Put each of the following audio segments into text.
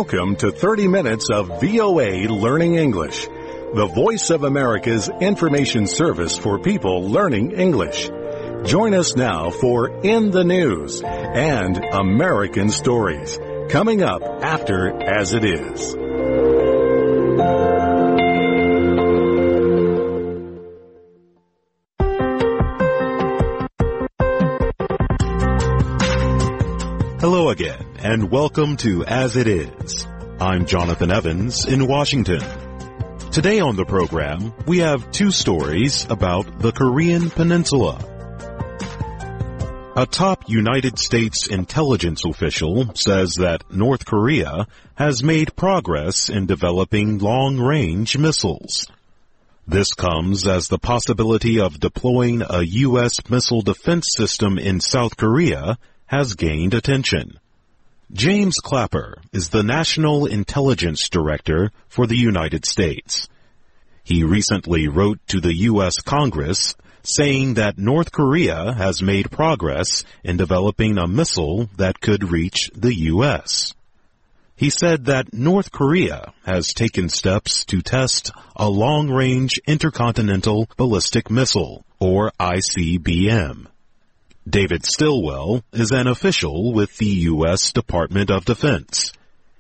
Welcome to 30 Minutes of VOA Learning English, the voice of America's information service for people learning English. Join us now for In the News and American Stories, coming up after As It Is. Hello again, and welcome to As It Is. I'm Jonathan Evans in Washington. Today on the program, we have two stories about the Korean Peninsula. A top United States intelligence official says that North Korea has made progress in developing long-range missiles. This comes as the possibility of deploying a U.S. missile defense system in South Korea has gained attention. James Clapper is the National Intelligence Director for the United States. He recently wrote to the U.S. Congress saying that North Korea has made progress in developing a missile that could reach the U.S. He said that North Korea has taken steps to test a long-range intercontinental ballistic missile, or ICBM. David Stilwell is an official with the U.S. Department of Defense.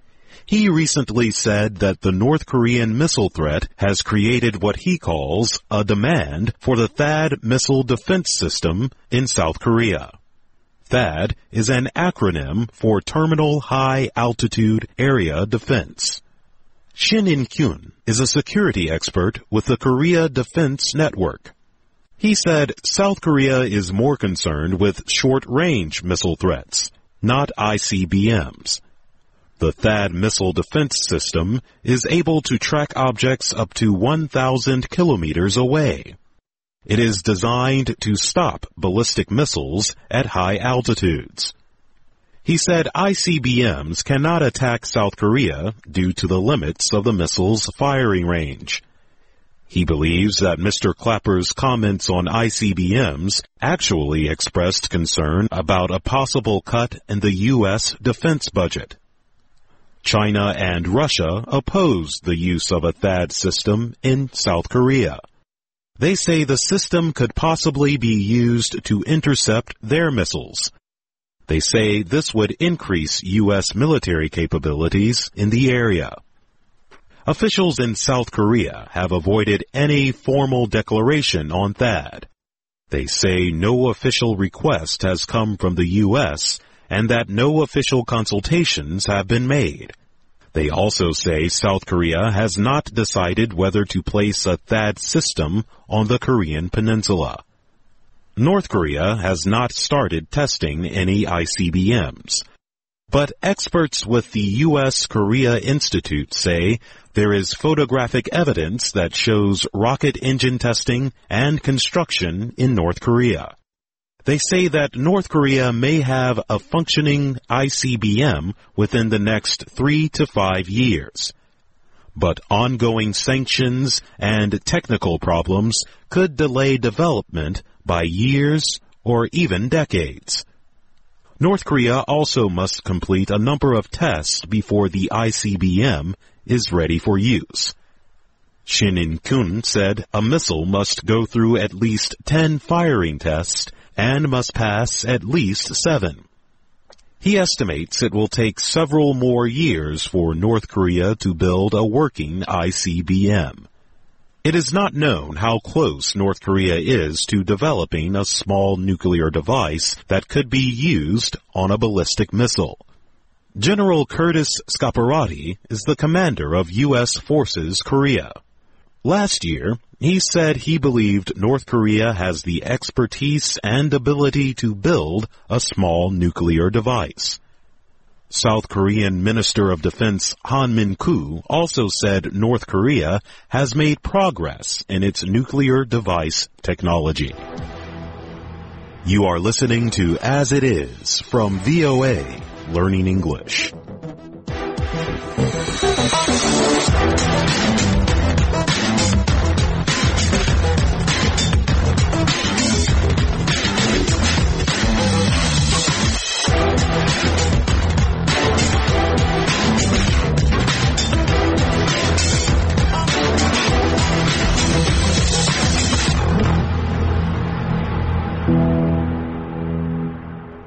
He recently said that the North Korean missile threat has created what he calls a demand for the THAAD missile defense system in South Korea. THAAD is an acronym for Terminal High Altitude Area Defense. Shin In-kyun is a security expert with the Korea Defense Network. He said South Korea is more concerned with short-range missile threats, not ICBMs. The THAAD missile defense system is able to track objects up to 1,000 kilometers away. It is designed to stop ballistic missiles at high altitudes. He said ICBMs cannot attack South Korea due to the limits of the missile's firing range. He believes that Mr. Clapper's comments on ICBMs actually expressed concern about a possible cut in the U.S. defense budget. China and Russia oppose the use of a THAAD system in South Korea. They say the system could possibly be used to intercept their missiles. They say this would increase U.S. military capabilities in the area. Officials in South Korea have avoided any formal declaration on THAAD. They say no official request has come from the U.S. and that no official consultations have been made. They also say South Korea has not decided whether to place a THAAD system on the Korean Peninsula. North Korea has not started testing any ICBMs. But experts with the U.S. Korea Institute say there is photographic evidence that shows rocket engine testing and construction in North Korea. They say that North Korea may have a functioning ICBM within the next 3 to 5 years. But ongoing sanctions and technical problems could delay development by years or even decades. North Korea also must complete a number of tests before the ICBM is ready for use. Shin In-kyun said a missile must go through at least 10 firing tests and must pass at least 7. He estimates it will take several more years for North Korea to build a working ICBM. It is not known how close North Korea is to developing a small nuclear device that could be used on a ballistic missile. General Curtis Scaparrotti is the commander of U.S. Forces Korea. Last year, he said he believed North Korea has the expertise and ability to build a small nuclear device. South Korean Minister of Defense Han Min-koo also said North Korea has made progress in its nuclear device technology. You are listening to As It Is from VOA Learning English.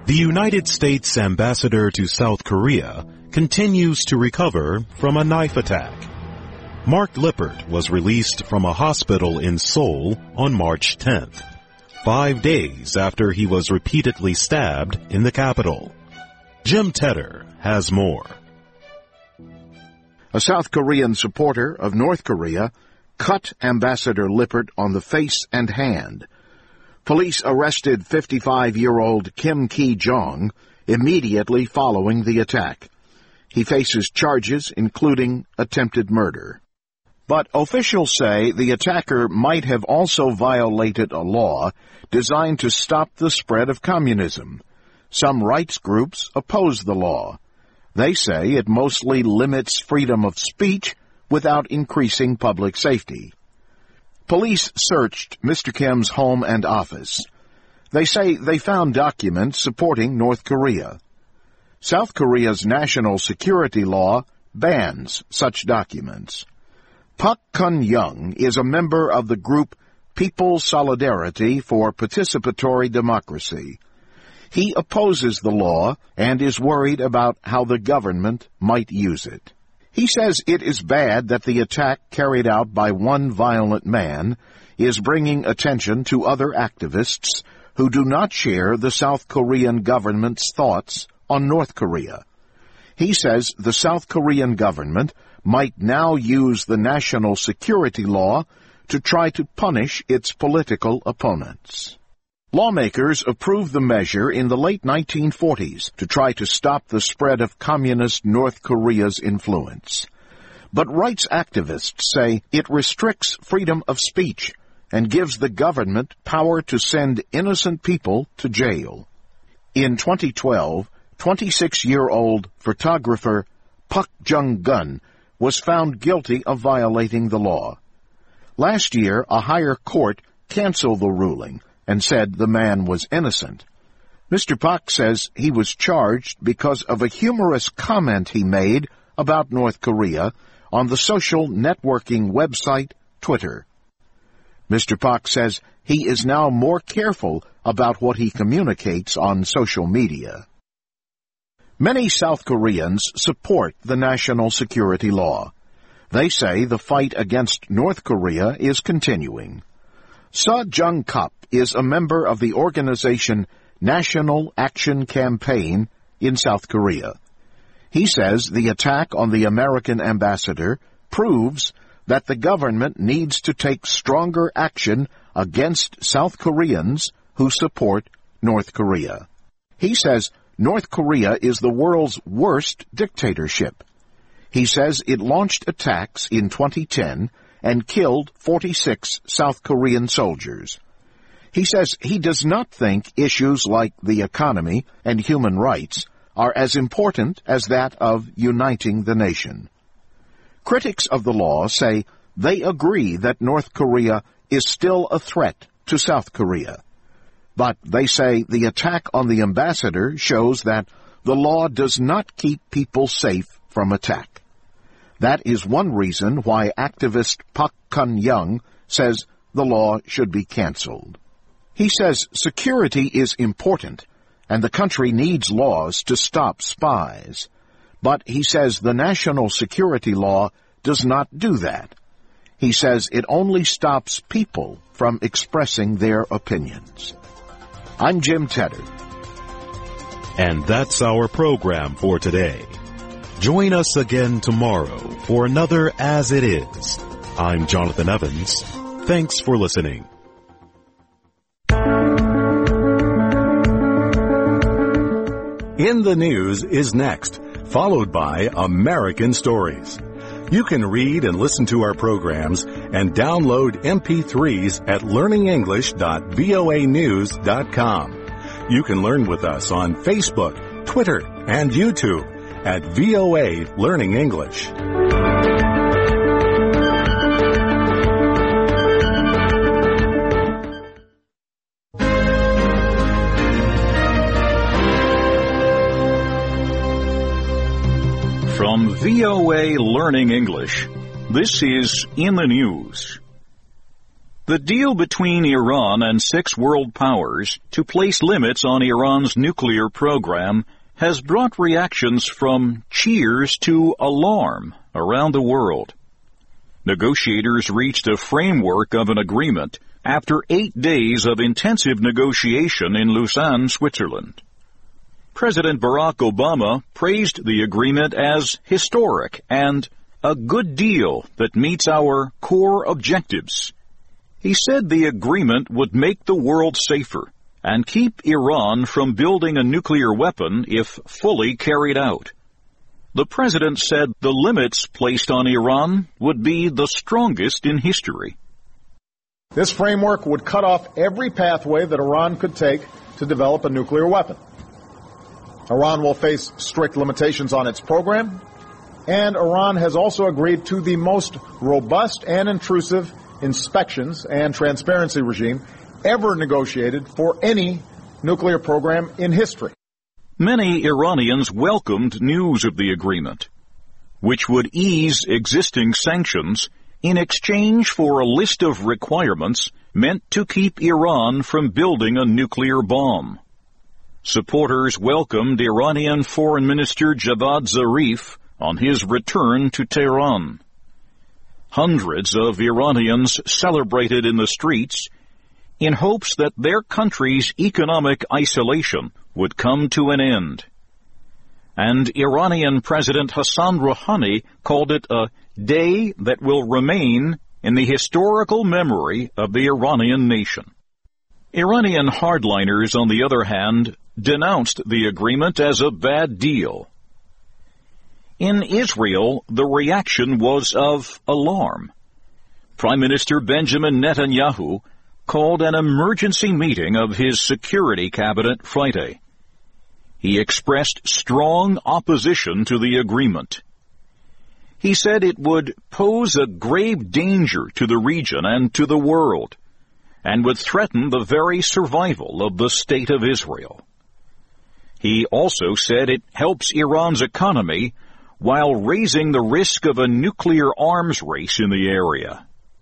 The United States ambassador to South Korea continues to recover from a knife attack. Mark Lippert was released from a hospital in Seoul on March 10th, 5 days after he was repeatedly stabbed in the capital. Jim Tedder has more. A South Korean supporter of North Korea cut Ambassador Lippert on the face and hand. Police arrested 55-year-old Kim Ki-jong immediately following the attack. He faces charges including attempted murder. But officials say the attacker might have also violated a law designed to stop the spread of communism. Some rights groups oppose the law. They say it mostly limits freedom of speech without increasing public safety. Police searched Mr. Kim's home and office. They say they found documents supporting North Korea. South Korea's national security law bans such documents. Park Kun-young is a member of the group People's Solidarity for Participatory Democracy. He opposes the law and is worried about how the government might use it. He says it is bad that the attack carried out by one violent man is bringing attention to other activists who do not share the South Korean government's thoughts on North Korea. He says the South Korean government might now use the national security law to try to punish its political opponents. Lawmakers approved the measure in the late 1940s to try to stop the spread of communist North Korea's influence. But rights activists say it restricts freedom of speech and gives the government power to send innocent people to jail. In 2012, 26-year-old photographer Park Jung-gun was found guilty of violating the law. Last year, a higher court canceled the ruling and said the man was innocent. Mr. Park says he was charged because of a humorous comment he made about North Korea on the social networking website Twitter. Mr. Park says he is now more careful about what he communicates on social media. Many South Koreans support the national security law. They say the fight against North Korea is continuing. Seo Jung-kap is a member of the organization National Action Campaign in South Korea. He says the attack on the American ambassador proves that the government needs to take stronger action against South Koreans who support North Korea. He says North Korea is the world's worst dictatorship. He says it launched attacks in 2010 and killed 46 South Korean soldiers. He says he does not think issues like the economy and human rights are as important as that of uniting the nation. Critics of the law say they agree that North Korea is still a threat to South Korea. But they say the attack on the ambassador shows that the law does not keep people safe from attack. That is one reason why activist Park Kun-young says the law should be canceled. He says security is important, and the country needs laws to stop spies. But he says the national security law does not do that. He says it only stops people from expressing their opinions. I'm Jim Tedder. And that's our program for today. Join us again tomorrow for another As It Is. I'm Jonathan Evans. Thanks for listening. In the News is next, followed by American Stories. You can read and listen to our programs and download MP3s at learningenglish.voanews.com. You can learn with us on Facebook, Twitter, and YouTube at VOA Learning English. From VOA Learning English, this is In the News. The deal between Iran and 6 world powers to place limits on Iran's nuclear program has brought reactions from cheers to alarm around the world. Negotiators reached a framework of an agreement after 8 days of intensive negotiation in Lausanne, Switzerland. President Barack Obama praised the agreement as historic and a good deal that meets our core objectives. He said the agreement would make the world safer and keep Iran from building a nuclear weapon if fully carried out. The president said the limits placed on Iran would be the strongest in history. This framework would cut off every pathway that Iran could take to develop a nuclear weapon. Iran will face strict limitations on its program, and Iran has also agreed to the most robust and intrusive inspections and transparency regime ever negotiated for any nuclear program in history. Many Iranians welcomed news of the agreement, which would ease existing sanctions in exchange for a list of requirements meant to keep Iran from building a nuclear bomb. Supporters welcomed Iranian Foreign Minister Javad Zarif on his return to Tehran. Hundreds of Iranians celebrated in the streets in hopes that their country's economic isolation would come to an end. And Iranian President Hassan Rouhani called it a day that will remain in the historical memory of the Iranian nation. Iranian hardliners, on the other hand, denounced the agreement as a bad deal. In Israel, the reaction was of alarm. Prime Minister Benjamin Netanyahu called an emergency meeting of his security cabinet Friday. He expressed strong opposition to the agreement. He said it would pose a grave danger to the region and to the world, and would threaten the very survival of the State of Israel. He also said it helps Iran's economy while raising the risk of a nuclear arms race in the area.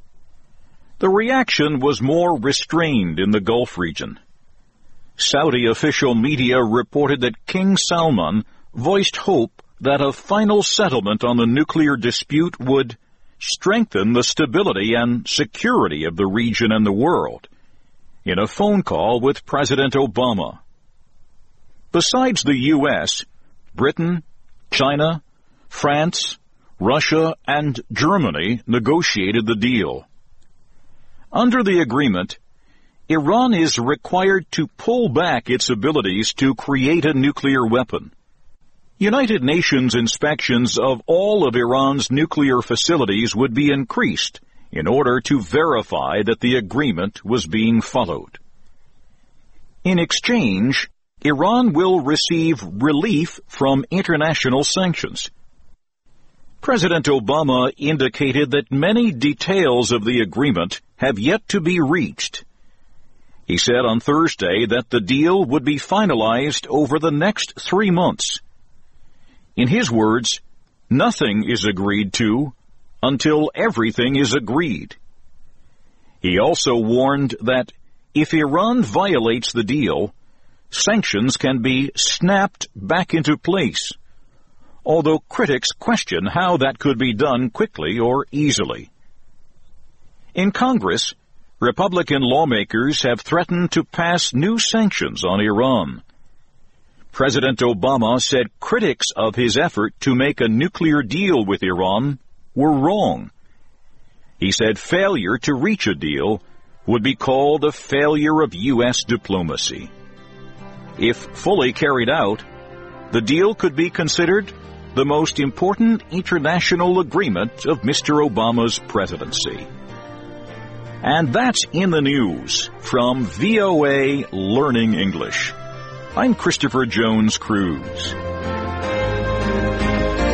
The reaction was more restrained in the Gulf region. Saudi official media reported that King Salman voiced hope that a final settlement on the nuclear dispute would strengthen the stability and security of the region and the world in a phone call with President Obama. Besides the U.S., Britain, China, France, Russia, and Germany negotiated the deal. Under the agreement, Iran is required to pull back its abilities to create a nuclear weapon. United Nations inspections of all of Iran's nuclear facilities would be increased in order to verify that the agreement was being followed. In exchange, Iran will receive relief from international sanctions. President Obama indicated that many details of the agreement have yet to be reached. He said on Thursday that the deal would be finalized over the next 3 months. In his words, nothing is agreed to until everything is agreed. He also warned that if Iran violates the deal, sanctions can be snapped back into place, although critics question how that could be done quickly or easily. In Congress, Republican lawmakers have threatened to pass new sanctions on Iran. President Obama said critics of his effort to make a nuclear deal with Iran were wrong. He said failure to reach a deal would be called a failure of U.S. diplomacy. If fully carried out, the deal could be considered the most important international agreement of Mr. Obama's presidency. And that's in the news from VOA Learning English. I'm Christopher Jones Cruz.